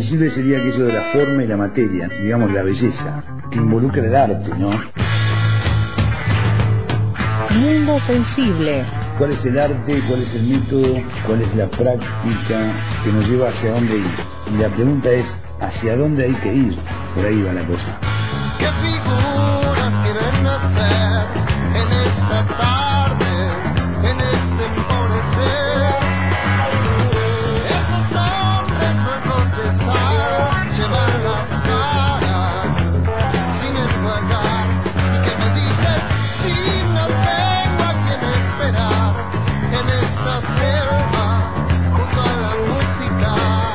sensible sería aquello de la forma y la materia, digamos la belleza, que involucra el arte, ¿no? Mundo sensible. ¿Cuál es el arte? ¿Cuál es el método? ¿Cuál es la práctica que nos lleva hacia dónde ir? Y la pregunta es, ¿hacia dónde hay que ir? Por ahí va la cosa. ¿Qué figuras quieren nacer en esta tarde, en este empobrecer? Esos hombres no contestar, llevan las caras sin enjuagar. ¿Y que me dices si no tengo a quien esperar en esta selva junto a la música?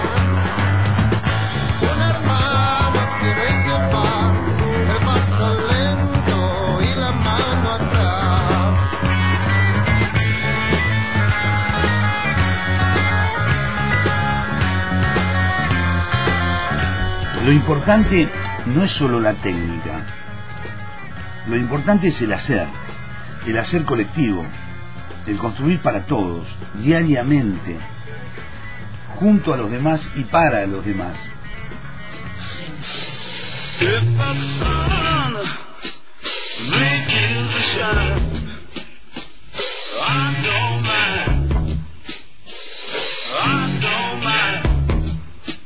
Un hermano quiere llevar el paso lento y la mano atrás. Lo importante no es solo la técnica, lo importante es el hacer colectivo, el construir para todos, diariamente, junto a los demás y para los demás. If the sun begins to shine, I don't mind. I don't mind.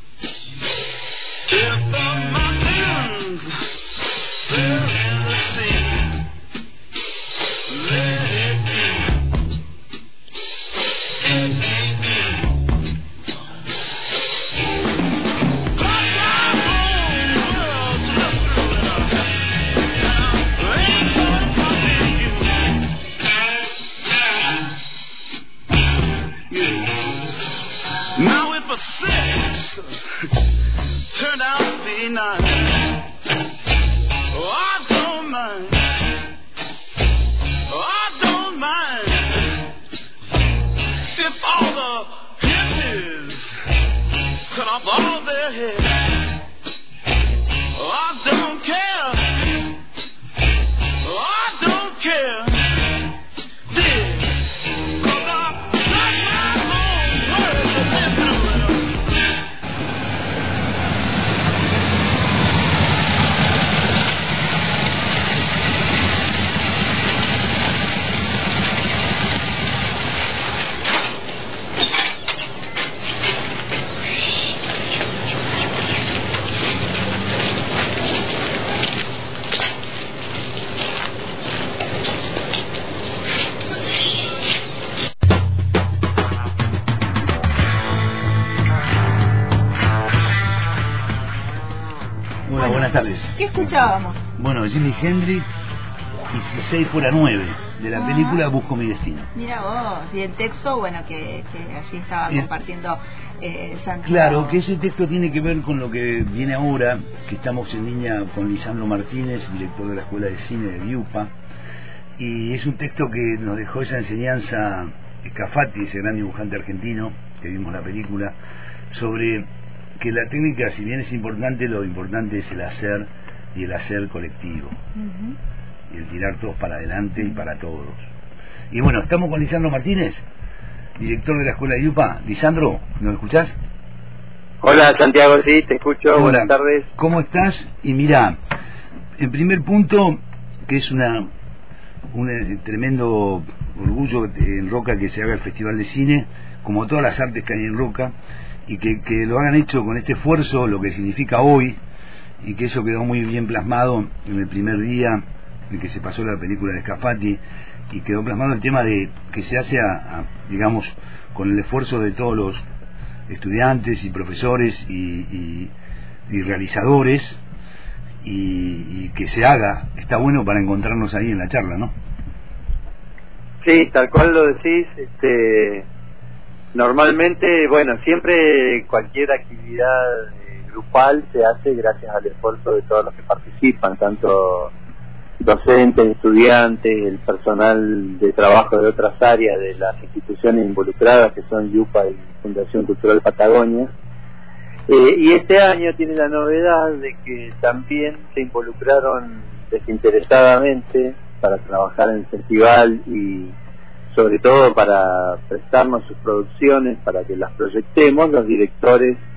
If the mountains fill in the sea, let it be. It may be. Now if a six turned out to be nine, oh, I don't mind. Oh, I don't mind. If all the hippies cut off all their hair, oh, I don't care. Oh, I don't care. Hola, buenas tardes. ¿Qué escuchábamos? Bueno, Jimi Hendrix y Si 6 fuera 9, de la película Busco mi destino. Mira vos, y el texto, bueno, que allí estaba compartiendo Santiago. Claro, que ese texto tiene que ver con lo que viene ahora, que estamos en línea con Lisandro Martínez, director de la Escuela de Cine de Viupa, y es un texto que nos dejó esa enseñanza Scafati, ese gran dibujante argentino, que vimos la película, sobre que la técnica, si bien es importante, lo importante es el hacer y el hacer colectivo. Y el tirar todos para adelante y para todos. Y bueno, estamos con Lisandro Martínez, director de la Escuela de Viupa. Lisandro, ¿nos escuchás? Hola Santiago, sí, te escucho. Hola. Buenas tardes. ¿Cómo estás? Y mira, en primer punto, que es un tremendo orgullo en Roca que se haga el Festival de Cine, como todas las artes que hay en Roca, y que lo hayan hecho con este esfuerzo, lo que significa hoy, y que eso quedó muy bien plasmado en el primer día en que se pasó la película de Scafati, y quedó plasmado el tema de que se hace digamos, con el esfuerzo de todos los estudiantes y profesores y realizadores, y que se haga. Está bueno para encontrarnos ahí en la charla, ¿no? Sí, tal cual lo decís. Normalmente, bueno, siempre cualquier actividad grupal se hace gracias al esfuerzo de todos los que participan, tanto docentes, estudiantes, el personal de trabajo de otras áreas de las instituciones involucradas, que son Yupa y Fundación Cultural Patagonia. Y este año tiene la novedad de que también se involucraron desinteresadamente para trabajar en el festival y sobre todo para prestarnos sus producciones para que las proyectemos los directores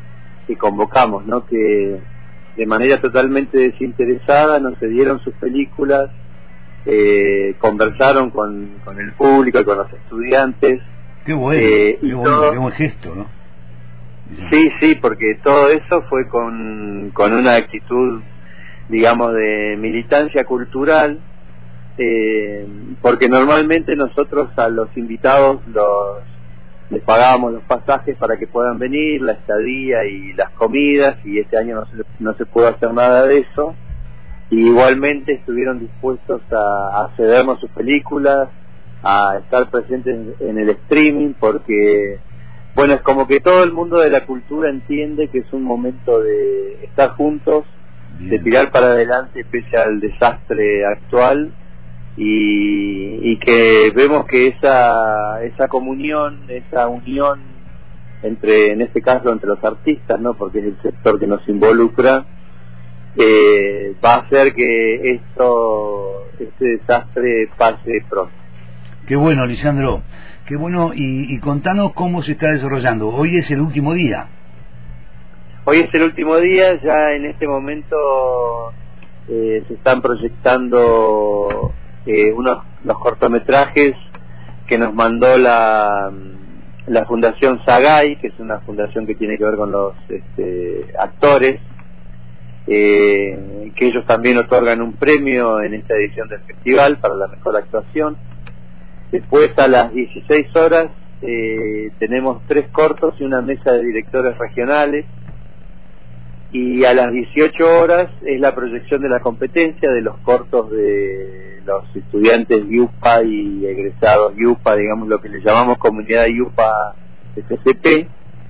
que convocamos, ¿no? Que de manera totalmente desinteresada nos cedieron sus películas, conversaron con el público y con los estudiantes. Qué bueno, qué buen gesto, ¿no? Sí, porque todo eso fue con una actitud, digamos, de militancia cultural, porque normalmente nosotros a los invitados les pagábamos los pasajes para que puedan venir, la estadía y las comidas, y este año no se pudo hacer nada de eso, y igualmente estuvieron dispuestos a cedernos sus películas, a estar presentes en el streaming, porque bueno, es como que todo el mundo de la cultura entiende que es un momento de estar juntos, de tirar para adelante pese al desastre actual, y que vemos que esa comunión, esa unión en este caso entre los artistas, ¿no? Porque es el sector que nos involucra, va a hacer que este desastre pase pronto. Qué bueno, Lisandro, qué bueno, y contanos cómo se está desarrollando. Hoy es el último día. Hoy es el último día, ya en este momento se están proyectando los cortometrajes que nos mandó la Fundación Sagay, que es una fundación que tiene que ver con los actores, que ellos también otorgan un premio en esta edición del festival para la mejor actuación. Después, a las 16 horas tenemos 3 cortos y una mesa de directores regionales, y a las 18 horas es la proyección de la competencia de los cortos de los estudiantes IUPA y egresados IUPA, digamos lo que le llamamos comunidad IUPA FCP.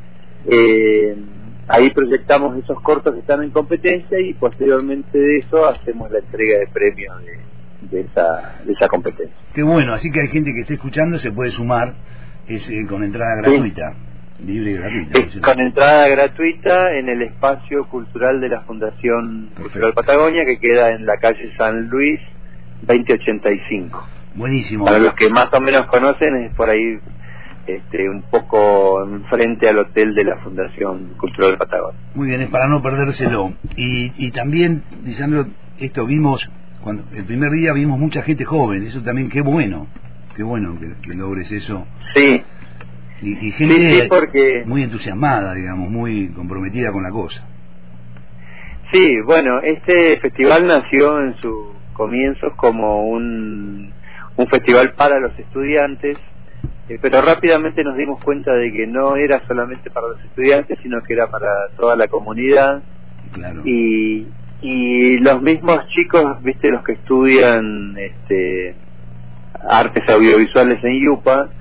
Ahí proyectamos esos cortos que están en competencia, y posteriormente de eso hacemos la entrega de premios de esa competencia. Qué bueno, así que hay gente que esté escuchando, se puede sumar, es con entrada gratuita. Sí. Libre y gratuita. Con entrada gratuita en el espacio cultural de la Fundación Cultural Patagonia, que queda en la calle San Luis 2085. Buenísimo. Para los que más o menos conocen, es por ahí un poco enfrente al hotel de la Fundación Cultural Patagonia. Muy bien, es para no perdérselo. Y también, Lisandro, vimos, cuando el primer día vimos mucha gente joven, eso también, qué bueno que logres eso. Sí. Y gente porque muy entusiasmada, digamos, muy comprometida con la cosa. Sí, bueno, este festival nació en sus comienzos como un festival para los estudiantes, pero rápidamente nos dimos cuenta de que no era solamente para los estudiantes, sino que era para toda la comunidad. Claro. Y los mismos chicos, viste, los que estudian artes audiovisuales en IUPA,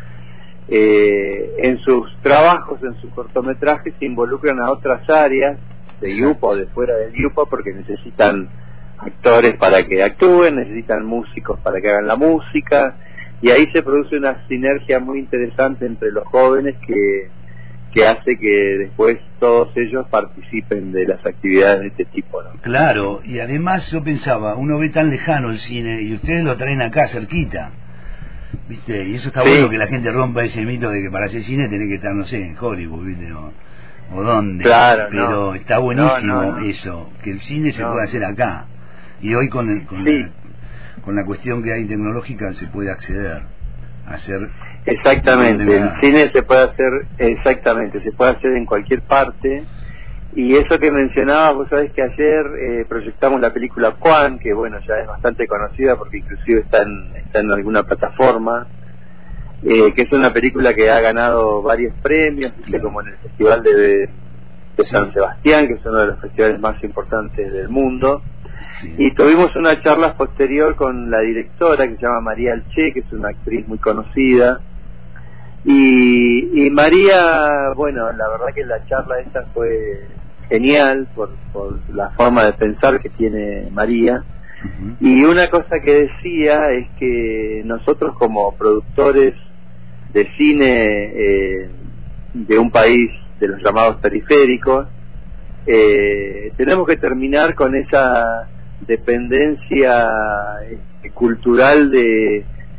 en sus trabajos, en sus cortometrajes, se involucran a otras áreas de IUPA o de fuera del IUPA, porque necesitan actores para que actúen, necesitan músicos para que hagan la música, y ahí se produce una sinergia muy interesante entre los jóvenes que hace que después todos ellos participen de las actividades de este tipo, ¿no? Claro, y además yo pensaba, uno ve tan lejano el cine y ustedes lo traen acá cerquita, ¿viste? Y eso está bueno, que la gente rompa ese mito de que para hacer cine tenés que estar, no sé, en Hollywood, ¿viste? O dónde. Claro, pero está buenísimo eso, que el cine se pueda hacer acá. Y hoy con la cuestión que hay tecnológica se puede acceder a hacer. Exactamente, el cine se puede hacer, se puede hacer en cualquier parte. Y eso que mencionabas, vos sabés que ayer proyectamos la película Juan, que bueno, ya es bastante conocida porque inclusive está en alguna plataforma, que es una película que ha ganado varios premios, como en el Festival de San Sebastián, que es uno de los festivales más importantes del mundo. Sí. Y tuvimos una charla posterior con la directora, que se llama María Alché, que es una actriz muy conocida. Y María, bueno, la verdad que la charla esta fue genial por la forma de pensar que tiene María. Uh-huh. Y una cosa que decía es que nosotros como productores de cine de un país de los llamados periféricos, tenemos que terminar con esa dependencia cultural de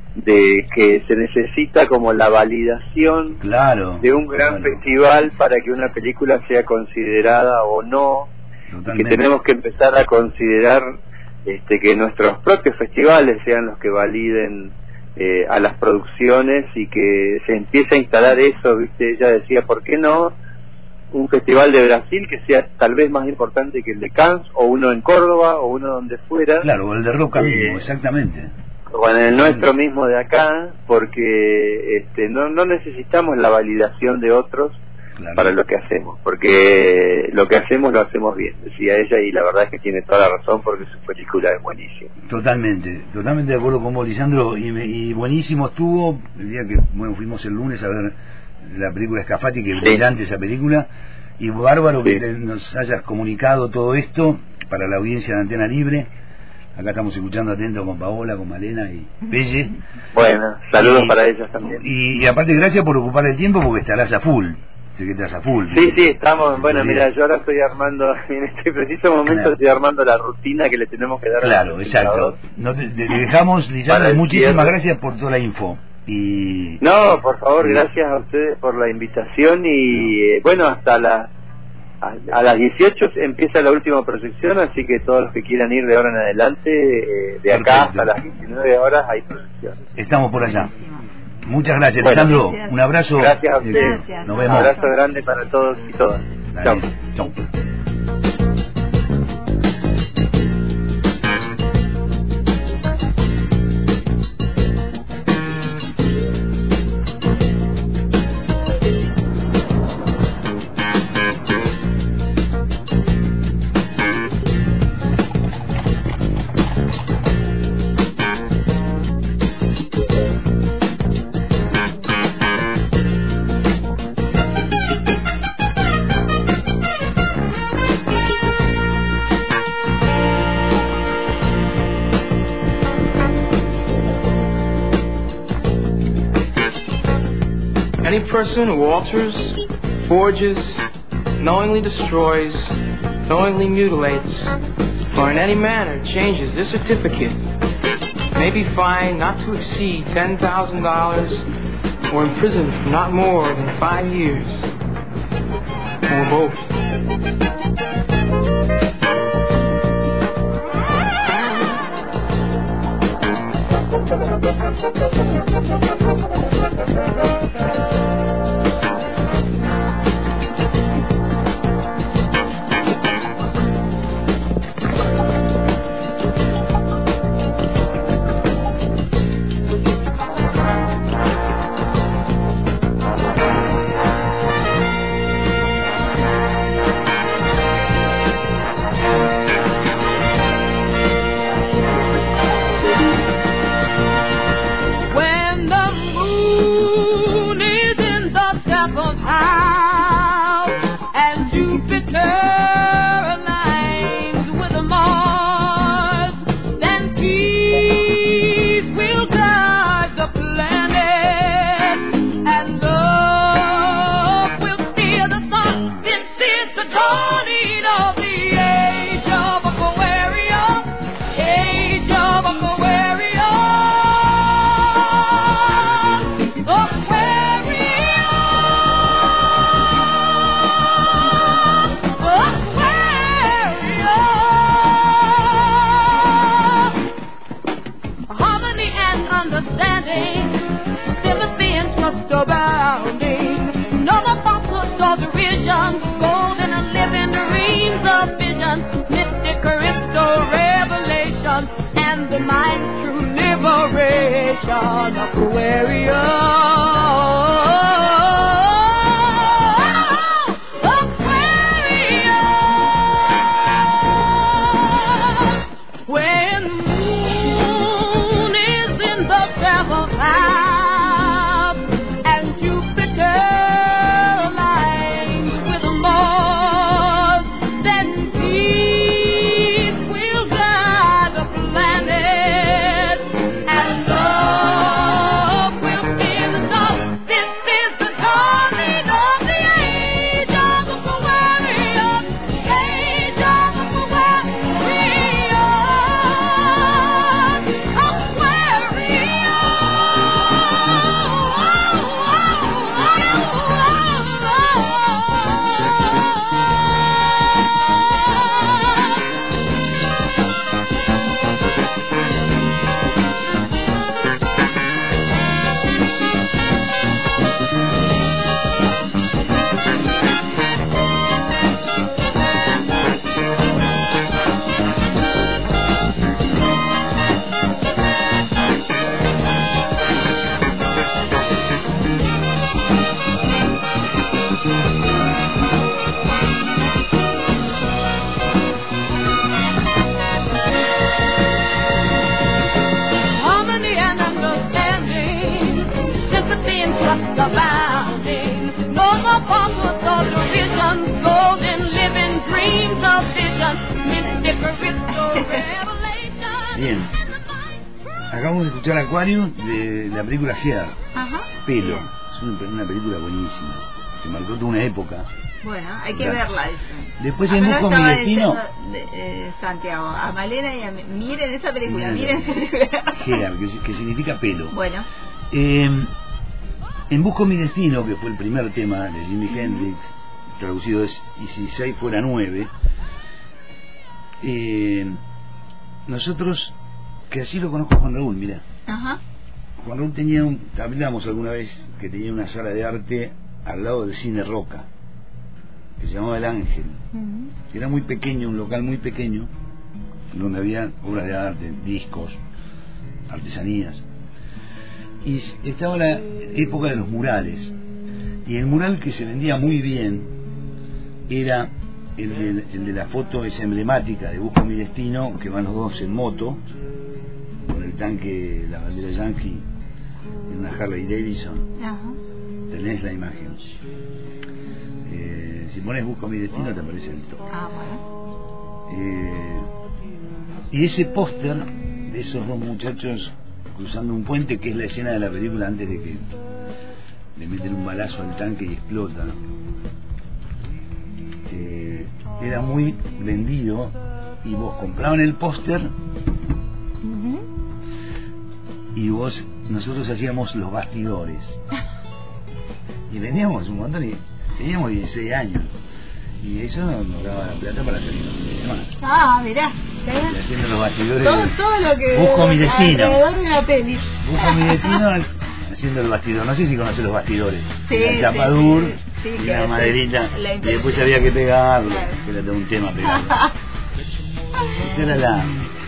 de que se necesita como la validación de un gran festival para que una película sea considerada o no. Totalmente. Que tenemos que empezar a considerar que nuestros propios festivales sean los que validen a las producciones y que se empiece a instalar eso, ¿viste? Ella decía, ¿por qué no un festival de Brasil que sea tal vez más importante que el de Cannes, o uno en Córdoba, o uno donde fuera? Claro, o el de Roca mismo, exactamente. O en el nuestro mismo de acá, porque no necesitamos la validación de otros para lo que hacemos, porque lo que hacemos lo hacemos bien, decía ella, y la verdad es que tiene toda la razón, porque su película es buenísima. Totalmente de acuerdo con vos, Lisandro, y buenísimo estuvo el día que fuimos el lunes a ver la película Scafati, que es brillante esa película, y bárbaro que nos hayas comunicado todo esto para la audiencia de Antena Libre. Acá estamos escuchando atentos con Paola, con Malena y Pelle. Bueno, saludos para ellas también. Y aparte, gracias por ocupar el tiempo, porque estarás a full. Sé que estás a full. Sí, estamos. Bueno, mira, yo ahora estoy armando, en este preciso momento estoy armando la rutina que le tenemos que dar. Claro, exacto. Te dejamos, Lisandro, muchísimas gracias por toda la info. Y no, por favor, gracias a ustedes por la invitación y bueno, hasta a las 18 empieza la última proyección, así que todos los que quieran ir de ahora en adelante, de acá hasta las 19 horas hay proyección. Estamos por allá. Muchas gracias, Lisandro. Gracias. Un abrazo. Gracias a ustedes. Nos vemos. Un abrazo grande para todos y todas. Chao. Chao. Any person who alters, forges, knowingly destroys, knowingly mutilates, or in any manner changes this certificate may be fined not to exceed $10,000 or imprisoned for not more than 5 years, or both. And love will fill the dark. Bien. Acabamos de escuchar Aquarium de la película Hair. Ajá. Pelo. Bien. Es una película buenísima. Que marcó toda una época. Bueno, hay que Ya. verla. Dicen. Después Acá en nos Busco mi estaba destino. diciendo, Santiago, a Malena y a mí, miren esa película, Miren. miren esa película. Hair, que significa pelo. Bueno, En Busco mi destino, que fue el primer tema de Jimi Hendrix, traducido es "Y si 6 fuera 9", nosotros, que así lo conozco a Juan Raúl, mira. ajá. Juan Raúl tenía hablamos alguna vez que tenía una sala de arte al lado del Cine Roca, que se llamaba El Ángel. Ujú. Era muy pequeño, un local muy pequeño, donde había obras de arte, discos, artesanías. Y estaba la época de los murales. Y el mural que se vendía muy bien era el de la foto esa emblemática de Busco mi destino, que van los dos en moto, con el tanque, la bandera yankee, en una Harley Davidson. Ajá. Tenés la imagen. Si pones Busco mi destino te aparece el toque. Ah, bueno. Y ese póster de esos dos muchachos cruzando un puente, que es la escena de la película antes de que le meten un balazo al tanque y explota, era muy vendido, y vos compraban el póster Ujú. y nosotros hacíamos los bastidores y vendíamos un montón, y teníamos 16 años y eso nos daba la plata para salir los fines de semana. Ah, mirá. Y haciendo los bastidores Todo lo que Busco mi destino. alrededor de la peli. Busco mi destino haciendo el bastidor. No sé si conoces los bastidores. Sí, la sí, chapadur sí, y que la maderita, la y después había que pegarlo, Claro. que era todo un tema pegarlo. Esa era la...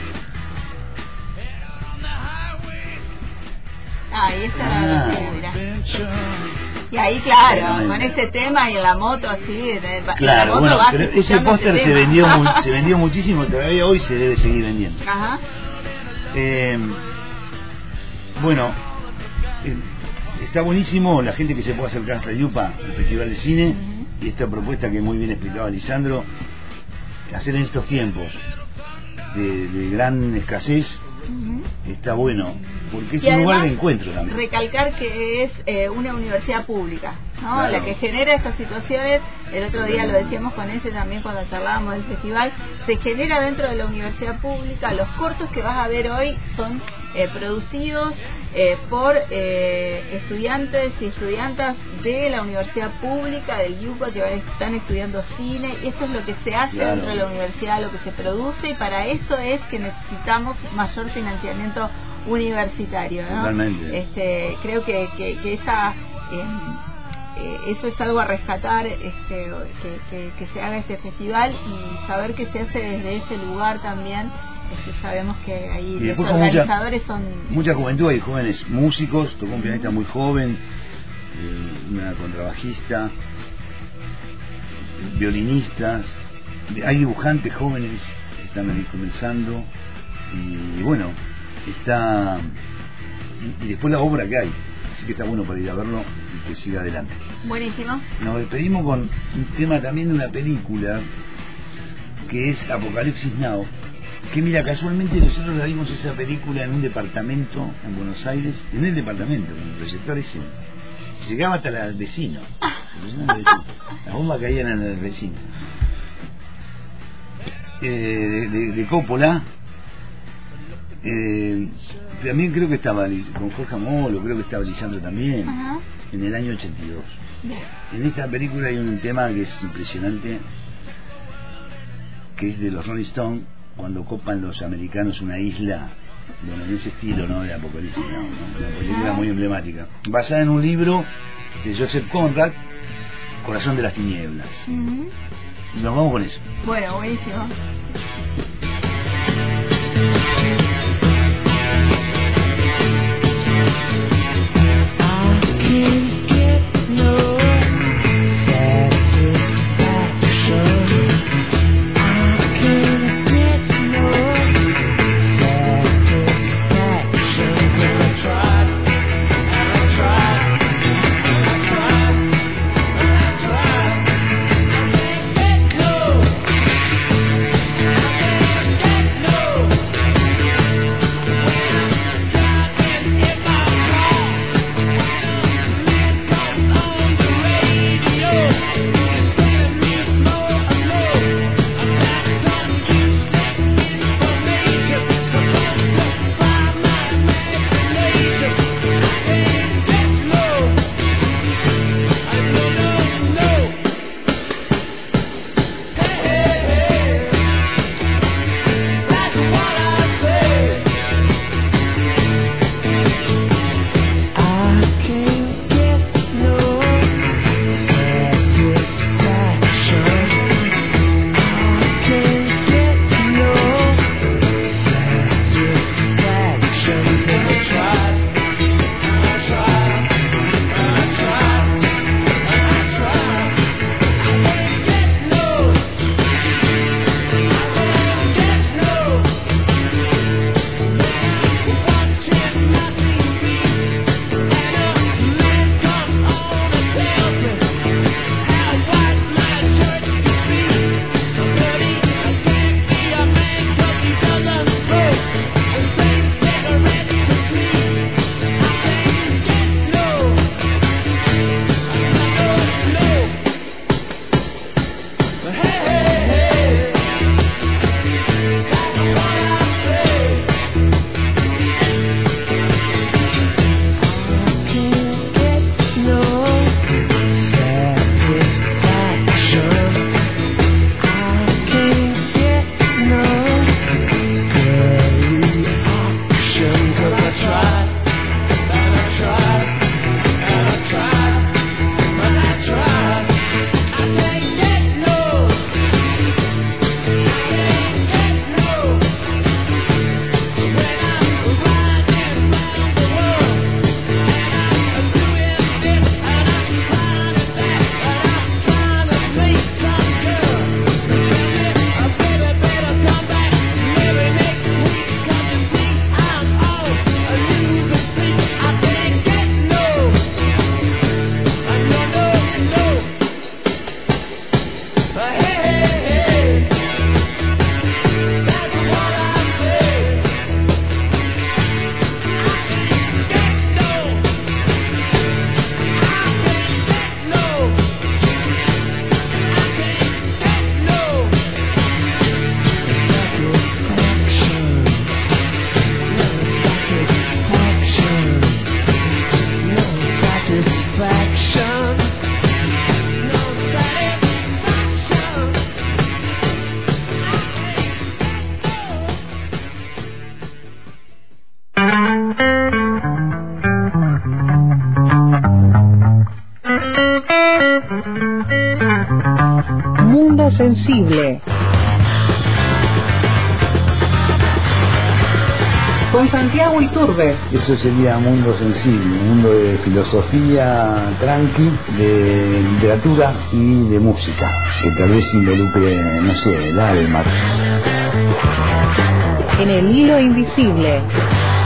Ah, y esa era Ah. la figura. Y ahí, claro, Exactamente. con ese tema y en la moto así, en la Claro, moto bueno, vas pero ese escuchando póster ese se tema. vendió muchísimo, todavía hoy se debe seguir vendiendo. Ajá. Bueno, está buenísimo la gente que se puede acercar hasta Yupa, el Festival de Cine, Ujú. y esta propuesta que muy bien explicaba Lisandro, hacer en estos tiempos de gran escasez, Ujú. está bueno, porque es Y un lugar además, de encuentro también. recalcar que es una universidad pública, ¿no? Claro. La que genera estas situaciones. El otro día lo decíamos con ese también cuando charlábamos del festival, se genera dentro de la universidad pública. Los cortos que vas a ver hoy son producidos por estudiantes y estudiantas de la universidad pública del Yupa que están estudiando cine, y esto es lo que se hace Claro. dentro de la universidad, lo que se produce, y para eso es que necesitamos mayor financiamiento universitario, ¿no? Totalmente. Creo que esa eso es algo a rescatar, que se haga este festival y saber que se hace desde ese lugar también. Sabemos que ahí Y los después con organizadores son mucha juventud, hay jóvenes músicos, tocó un pianista muy joven, una contrabajista, violinistas, hay dibujantes jóvenes que están ahí comenzando, y bueno, está y después la obra que hay, así que está bueno para ir a verlo y que siga adelante. buenísimo. Nos despedimos con un tema también de una película que es Apocalipsis Now, que mira, casualmente nosotros la vimos esa película en un departamento en Buenos Aires, en el departamento, con el proyector ese, llegaba hasta el vecino, las bombas caían en el vecino, de Coppola. También creo que estaba con Jorge Amolo, creo que estaba Lisandro también. Ajá. En el año 82. Bien. En esta película hay un tema que es impresionante, que es de los Rolling Stones, cuando copan los americanos una isla, bueno, en ese estilo, ¿no? De Apocalipsis, ¿no? Una película muy emblemática, basada en un libro de Joseph Conrad, Corazón de las Tinieblas. Ujú. Y nos vamos con eso. Bueno, buenísimo. Let go. Invisíble. Con Santiago Iturbe. Eso sería Mundo Sensible, un mundo de filosofía tranqui, de literatura y de música, que tal vez involucre, no sé, el alma. En el hilo invisible.